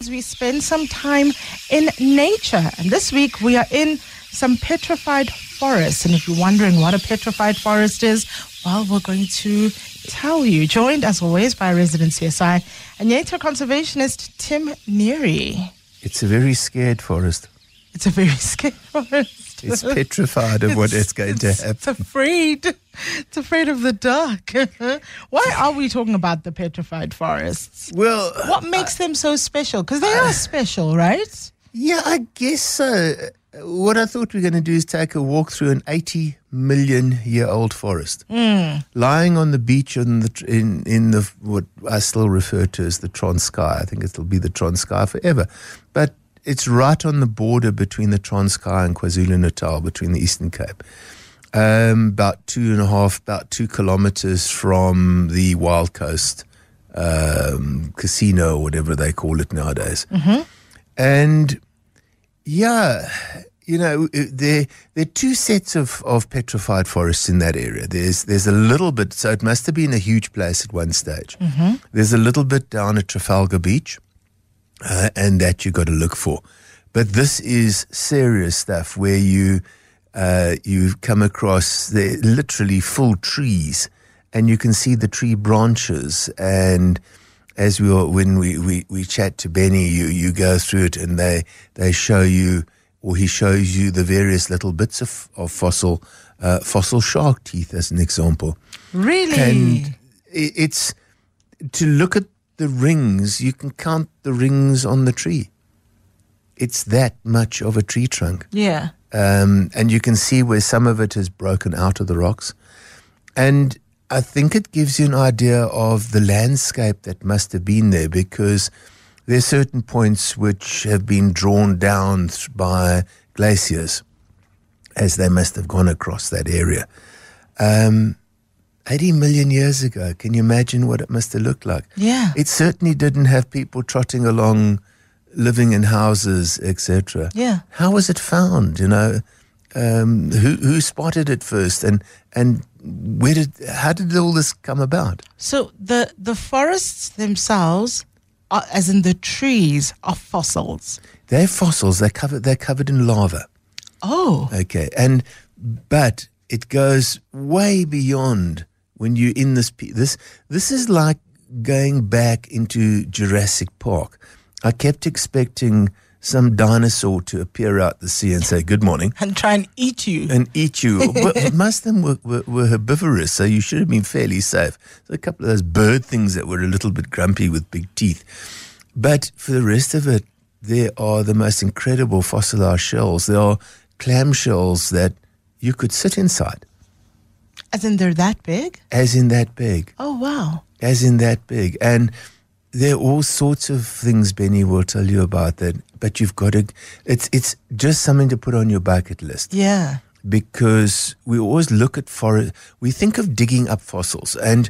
We spend some time in nature, and this week we are in some petrified forests. And if you're wondering what a petrified forest is, well, we're going to tell you. Joined as always by resident CSI and nature conservationist Tim Neary. It's a very scared forest. It's a very scared forest. It's petrified of what is going to happen. It's afraid. It's afraid of the dark. Why are we talking about the petrified forests? Well, what makes them so special? Because they are special, right? Yeah, I guess so. What I thought we were going to do is take a walk through an 80 million year old forest, lying on the beach in the what I still refer to as the Transkei. I think it'll be the Transkei forever, but it's right on the border between the Transkei and KwaZulu-Natal, between the Eastern Cape. About 2 kilometers from the Wild Coast casino, or whatever they call it nowadays. Mm-hmm. And yeah, you know, there are two sets of petrified forests in that area. There's a little bit, so it must have been a huge place at one stage. Mm-hmm. There's a little bit down at Trafalgar Beach. And that you got to look for. But this is serious stuff where you come across literally full trees, and you can see the tree branches. And as when we chat to Benny, you go through it, and they show you, or he shows you the various little bits of fossil shark teeth as an example. Really? And it's to look at the rings, you can count the rings on the tree. It's that much of a tree trunk. Yeah. And you can see where some of it has broken out of the rocks. And I think it gives you an idea of the landscape that must have been there, because there are certain points which have been drawn down by glaciers as they must have gone across that area. 80 million years ago, can you imagine what it must have looked like? Yeah. It certainly didn't have people trotting along, living in houses, etc. Yeah. How was it found, you know? Who spotted it first, and how did all this come about? So the forests themselves, as in the trees, are fossils. They're fossils. They're covered in lava. Oh. Okay. But it goes way beyond. When you're in this is like going back into Jurassic Park. I kept expecting some dinosaur to appear out the sea and say, good morning. And try and eat you. But most of them were herbivorous, so you should have been fairly safe. So a couple of those bird things that were a little bit grumpy with big teeth. But for the rest of it, there are the most incredible fossilized shells. There are clam shells that you could sit inside. As in they're that big? As in that big. Oh, wow. As in that big. And there are all sorts of things Benny will tell you about that, but you've got to, it's just something to put on your bucket list. Yeah. Because we always look at we think of digging up fossils. And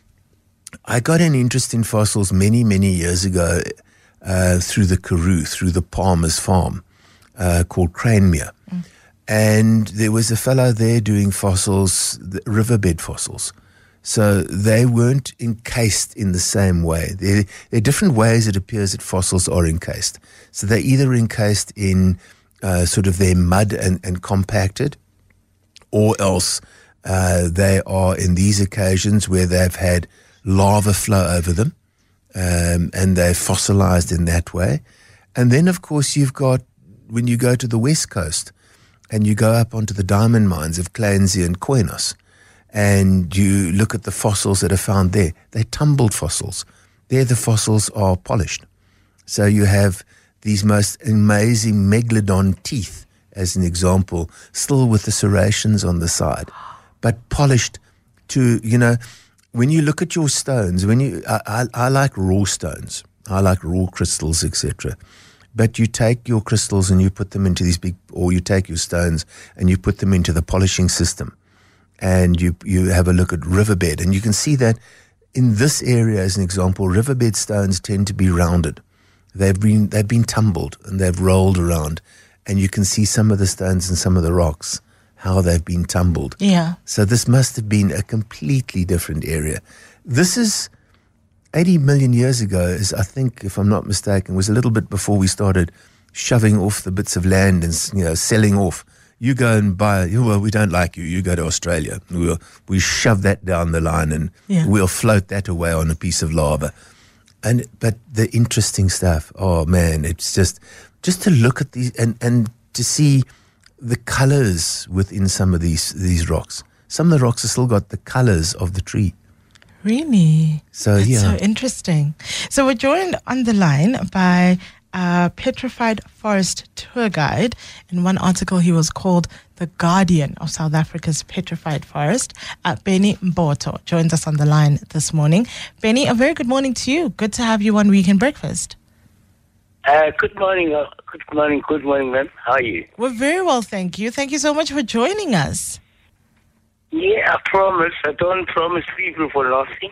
I got an interest in fossils many, many years ago through the Karoo, through the Palmer's farm called Cranemere. And there was a fellow there doing fossils, riverbed fossils. So they weren't encased in the same way. There are different ways it appears that fossils are encased. So they're either encased in sort of their mud and compacted, or else they are in these occasions where they've had lava flow over them, and they're fossilized in that way. And then, of course, you've got, when you go to the West Coast, and you go up onto the diamond mines of Kleinzie and Koinos, and you look at the fossils that are found there. They're tumbled fossils. There the fossils are polished. So you have these most amazing megalodon teeth, as an example, still with the serrations on the side, but polished to, you know, when you look at your stones, I like raw stones. I like raw crystals, etc. But you take your crystals and you put them into these or you take your stones and you put them into the polishing system, and you have a look at riverbed, and you can see that in this area, as an example, riverbed stones tend to be rounded. They've been tumbled and they've rolled around, and you can see some of the stones and some of the rocks, how they've been tumbled. Yeah. So this must have been a completely different area. This is 80 million years ago is, I think, if I'm not mistaken, was a little bit before we started shoving off the bits of land and selling off. You go and buy, well, we don't like you. You go to Australia. We shove that down the line and we'll float that away on a piece of lava. But the interesting stuff, oh man, it's just to look at these and to see the colors within some of these rocks. Some of the rocks have still got the colors of the tree. Really? So That's so interesting. So we're joined on the line by a petrified forest tour guide. In one article, he was called the guardian of South Africa's petrified forest. Benny Mboto joins us on the line this morning. Benny, a very good morning to you. Good to have you on Weekend Breakfast. Good morning, ma'am. How are you? We're very well, thank you. Thank you so much for joining us. Yeah, I promise. I don't promise people for nothing.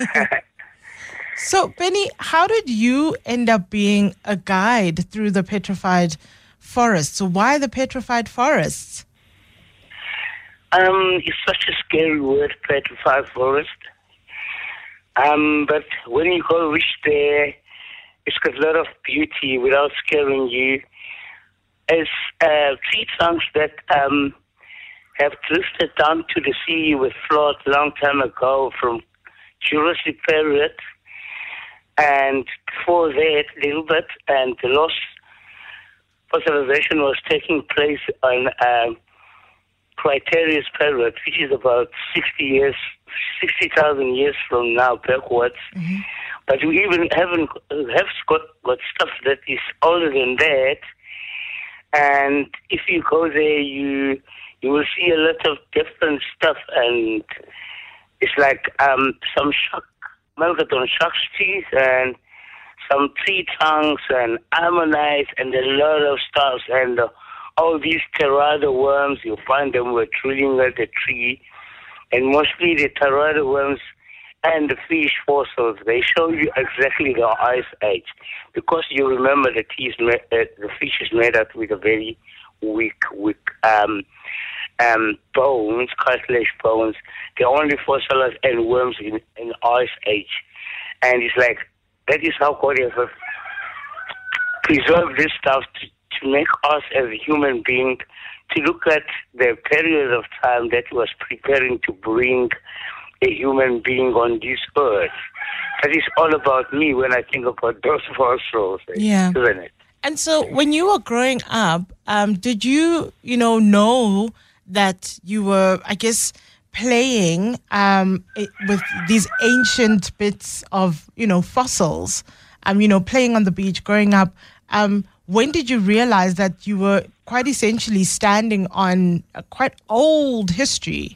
So, Benny, how did you end up being a guide through the petrified forests? So why the petrified forests? It's such a scary word, petrified forest. But when you go reach there, it's got a lot of beauty without scaring you. It's tree trunks that have drifted down to the sea with flood long time ago from Jurassic period. And before that, a little bit, and the lost fossilization was taking place on Cretaceous period, which is about 60,000 years from now backwards. Mm-hmm. But we even have got stuff that is older than that. And if you go there, you will see a lot of different stuff, and it's like some Melgadon shark teeth and some tree trunks and ammonite and a lot of stuff. And all these pteroid worms, you find them were drilling at the tree. And mostly the pteroid worms and the fish fossils, they show you exactly the ice age. Because you remember the fish is made up with a very weak bones, cartilage bones. They're only fossilized and worms in ice age. And it's like, that is how God has preserved this stuff to make us as a human being to look at the period of time that was preparing to bring a human being on this earth. That is all about me when I think about those fossils, isn't it? And so when you were growing up, did you know that you were, I guess, playing with these ancient bits of, fossils, playing on the beach, growing up? When did you realize that you were quite essentially standing on a quite old history?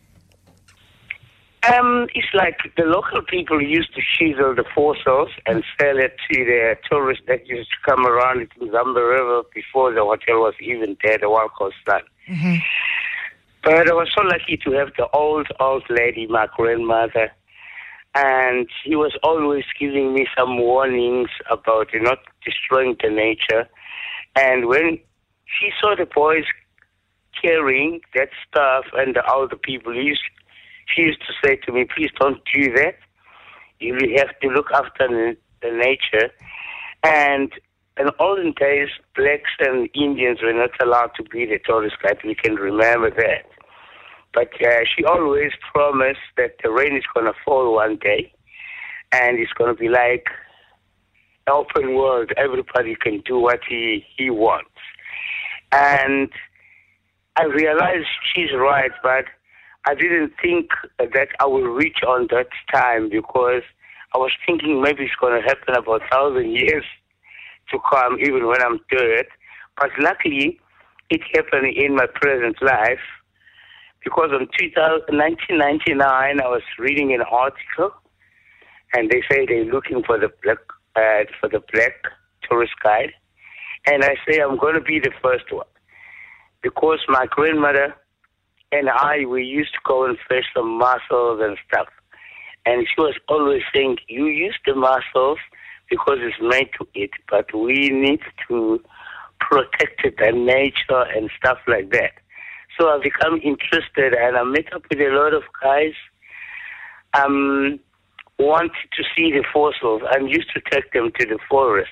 It's like the local people used to chisel the fossils and sell it to the tourists that used to come around to Zambia River before the hotel was even there, the one called Sun. Mm-hmm. But I was so lucky to have the old lady, my grandmother, and she was always giving me some warnings about not destroying the nature. And when she saw the boys carrying that stuff and the older people, she used to say to me, please don't do that. You have to look after the nature. And in olden days, blacks and Indians were not allowed to be the tourist guide. We can remember that. But she always promised that the rain is going to fall one day, and it's going to be like an open world. Everybody can do what he wants. And I realized she's right, but I didn't think that I will reach on that time, because I was thinking maybe it's going to happen about 1,000 years to come, even when I'm dead. But luckily, it happened in my present life, because in 1999, I was reading an article, and they say they're looking for the black tourist guide, and I say I'm going to be the first one, because my grandmother and we used to go and fish some mussels and stuff, and she was always saying, you use the mussels because it's made to eat, but we need to protect the nature and stuff like that. So I become interested, and I met up with a lot of guys. wanted to see the fossils, I used to take them to the forest.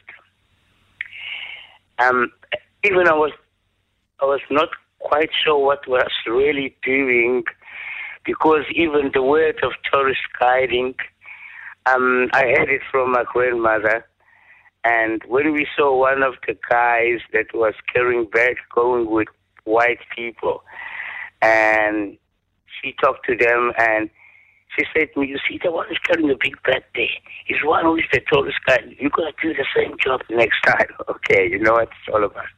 Even I was not quite sure what was really doing, because even the word of tourist guiding, I heard it from my grandmother. And when we saw one of the guys that was carrying bags going with white people, and she talked to them, and she said to me, you see, the one who's carrying a big bag there is one who is the tourist guide. You're going to do the same job next time. Okay, you know what it's all about.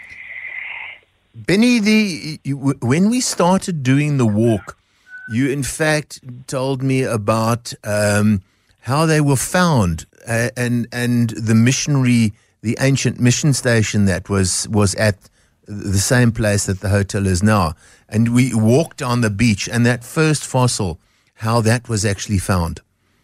Benny, when we started doing the walk, you in fact told me about how they were found and the ancient mission station that was at the same place that the hotel is now. And we walked on the beach, and that first fossil, how that was actually found.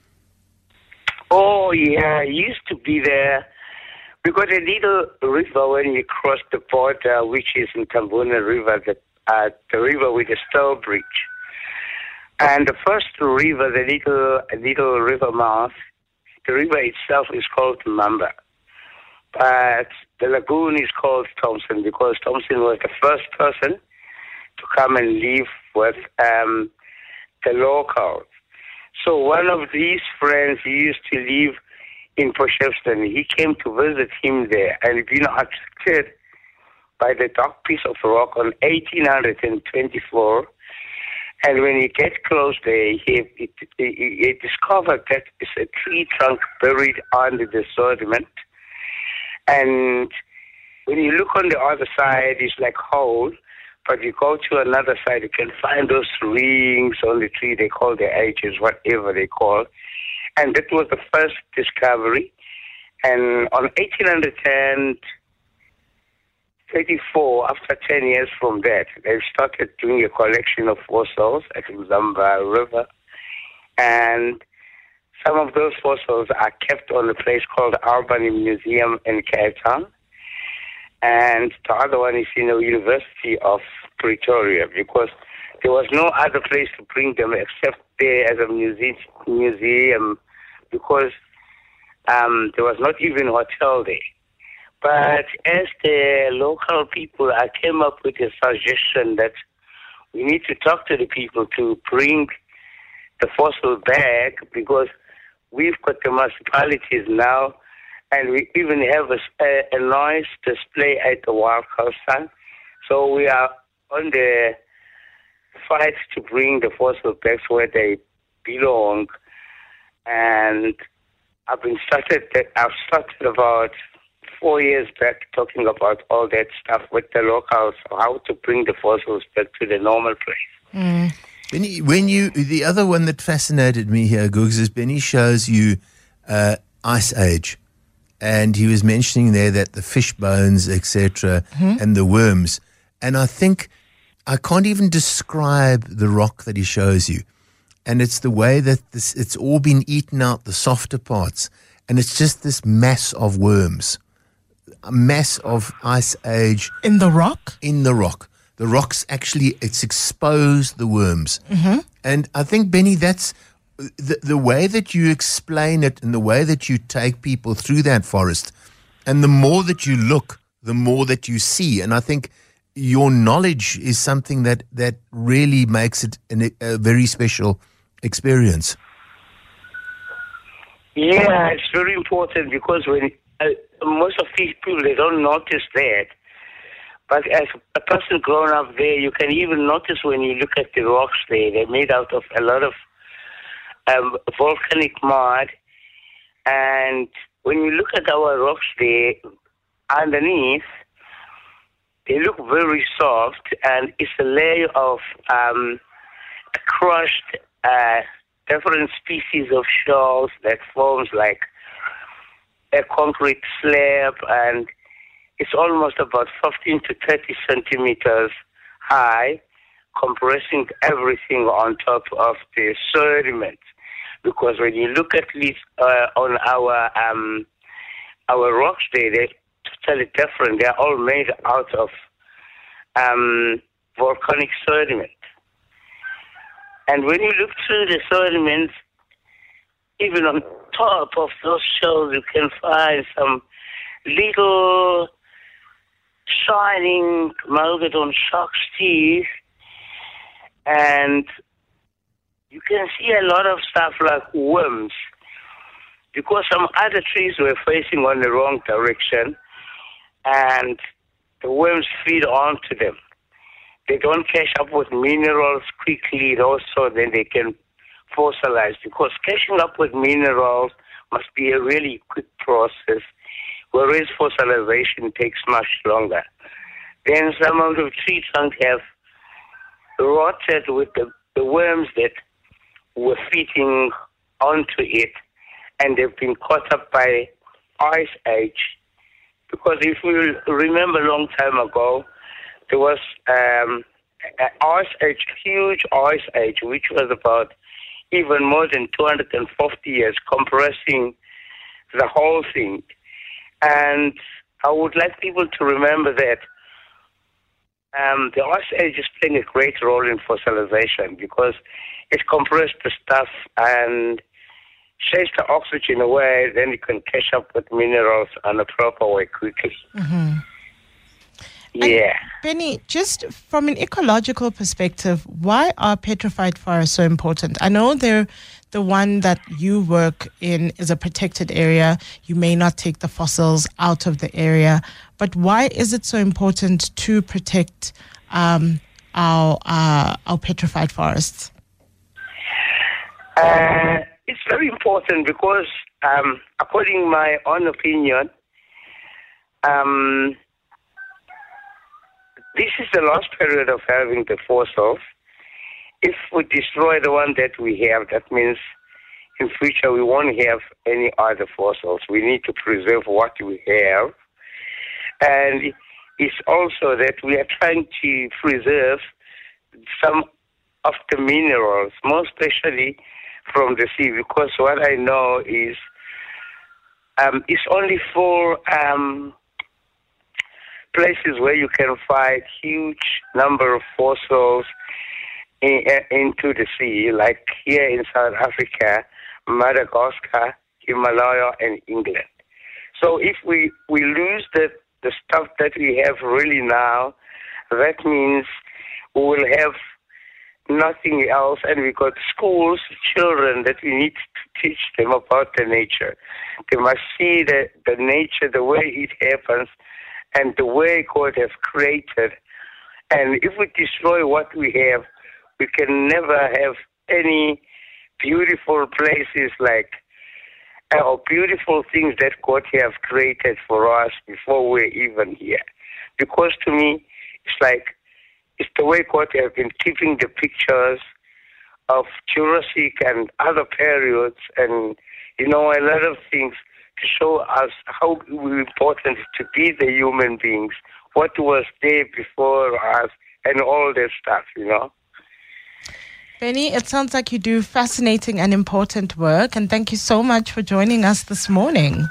Oh, yeah, it used to be there. We got a little river when you cross the border, which is in Tambuna River, the river with the stone bridge. And the first river, the little river mouth, the river itself is called Mamba. But the lagoon is called Thompson, because Thompson was the first person to come and live with the locals. So one of these friends, he used to live in Potchefstroom. He came to visit him there, and been attracted by the dark piece of rock on 1824. And when he gets close there, he discovered that it's a tree trunk buried under the sediment. And when you look on the other side, it's like hole. But you go to another side, you can find those rings on the tree. They call the ages, whatever they call. And that was the first discovery. And on 1834, after 10 years from that, they started doing a collection of fossils at Mzamba River. And some of those fossils are kept on a place called Albany Museum in Cape Town. And the other one is in the University of Pretoria, because there was no other place to bring them except there as a museum, because there was not even a hotel there. But as the local people, I came up with a suggestion that we need to talk to the people to bring the fossil back, because we've got the municipalities now, and we even have a nice display at the Wild Coast. So we are on the fight to bring the fossil back where they belong. And I've started about 4 years back talking about all that stuff with the locals, how to bring the fossils back to the normal place. The other one that fascinated me here, Googs, is Benny shows you Ice Age. And he was mentioning there that the fish bones, etc., and the worms. And I think I can't even describe the rock that he shows you. And it's the way that it's all been eaten out, the softer parts. And it's just this mass of worms, a mass of Ice Age. In the rock? In the rock. The rock's actually, it's exposed the worms. And I think, Benny, that's the way that you explain it and the way that you take people through that forest. And the more that you look, the more that you see. And I think your knowledge is something that really makes it a very special experience. Yeah, it's very important, because when most of these people, they don't notice that. But as a person grown up there, you can even notice when you look at the rocks there, they're made out of a lot of volcanic mud. And when you look at our rocks there, underneath, they look very soft, and it's a layer of crushed different species of shells that forms like a concrete slab, and it's almost about 15 to 30 centimeters high, compressing everything on top of the sediment. Because when you look at least on our rocks there, they're totally different. They're all made out of volcanic sediment. And when you look through the sediments, even on top of those shells, you can find some little shining Megalodon shark's teeth, and you can see a lot of stuff like worms, because some other trees were facing on the wrong direction, and the worms feed onto them. They don't catch up with minerals quickly, also then they can fossilize, because catching up with minerals must be a really quick process, whereas fossilization takes much longer. Then some of the tree trunks have rotted with the worms that were feeding onto it, and they've been caught up by ice age. Because if we remember a long time ago, there was an ice age, huge ice age, which was about even more than 250 years, compressing the whole thing. And I would like people to remember that the ice age is playing a great role in fossilization, because it compressed the stuff and shapes the oxygen away, then you can catch up with minerals in a proper way quickly. Mm-hmm. Yeah. And Benny, just from an ecological perspective, why are petrified forests so important? I know they're the one that you work in is a protected area. You may not take the fossils out of the area, but why is it so important to protect our petrified forests? It's very important because, according to my own opinion, this is the last period of having the fossils. If we destroy the one that we have, that means in future we won't have any other fossils. We need to preserve what we have. And it's also that we are trying to preserve some of the minerals, more especially from the sea, because what I know is it's only for places where you can find huge number of fossils into the sea, like here in South Africa, Madagascar, Himalaya, and England. So if we lose the stuff that we have really now, that means we will have nothing else, and we got schools, children that we need to teach them about the nature. They must see the nature, the way it happens, and the way God has created. And if we destroy what we have, we can never have any beautiful places like or beautiful things that God has created for us before we're even here. Because to me, it's like it's the way God has been keeping the pictures of Jurassic and other periods and, a lot of things to show us how important it is to be the human beings, what was there before us, and all that stuff, Benny, it sounds like you do fascinating and important work, and thank you so much for joining us this morning.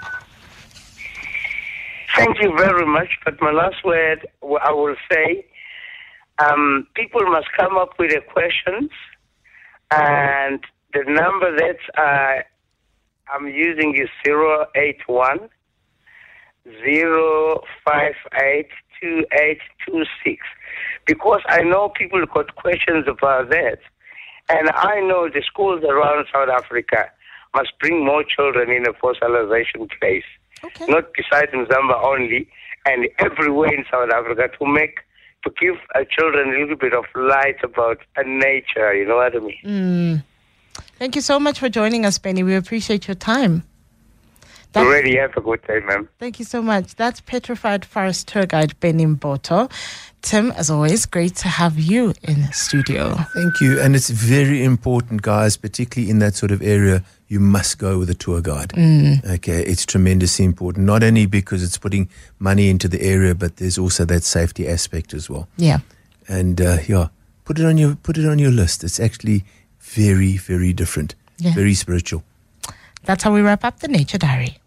Thank you very much, but my last word, I will say, people must come up with their questions, and the number that I'm using is 081 058 2826, because I know people got questions about that. And I know the schools around South Africa must bring more children in a fossilization place. Okay. Not beside Mzamba only, and everywhere in South Africa to give children a little bit of light about nature, you know what I mean? Thank you so much for joining us, Benny. We appreciate your time. Already have a good day, ma'am. Thank you so much. That's Petrified Forest Tour Guide Benny Mboto. Tim, as always, great to have you in studio. Thank you. And it's very important, guys, particularly in that sort of area, you must go with a tour guide. Okay, it's tremendously important, not only because it's putting money into the area, but there's also that safety aspect as well. Yeah. And put it on your list. It's actually very, very different, very spiritual. That's how we wrap up the Nature Diary.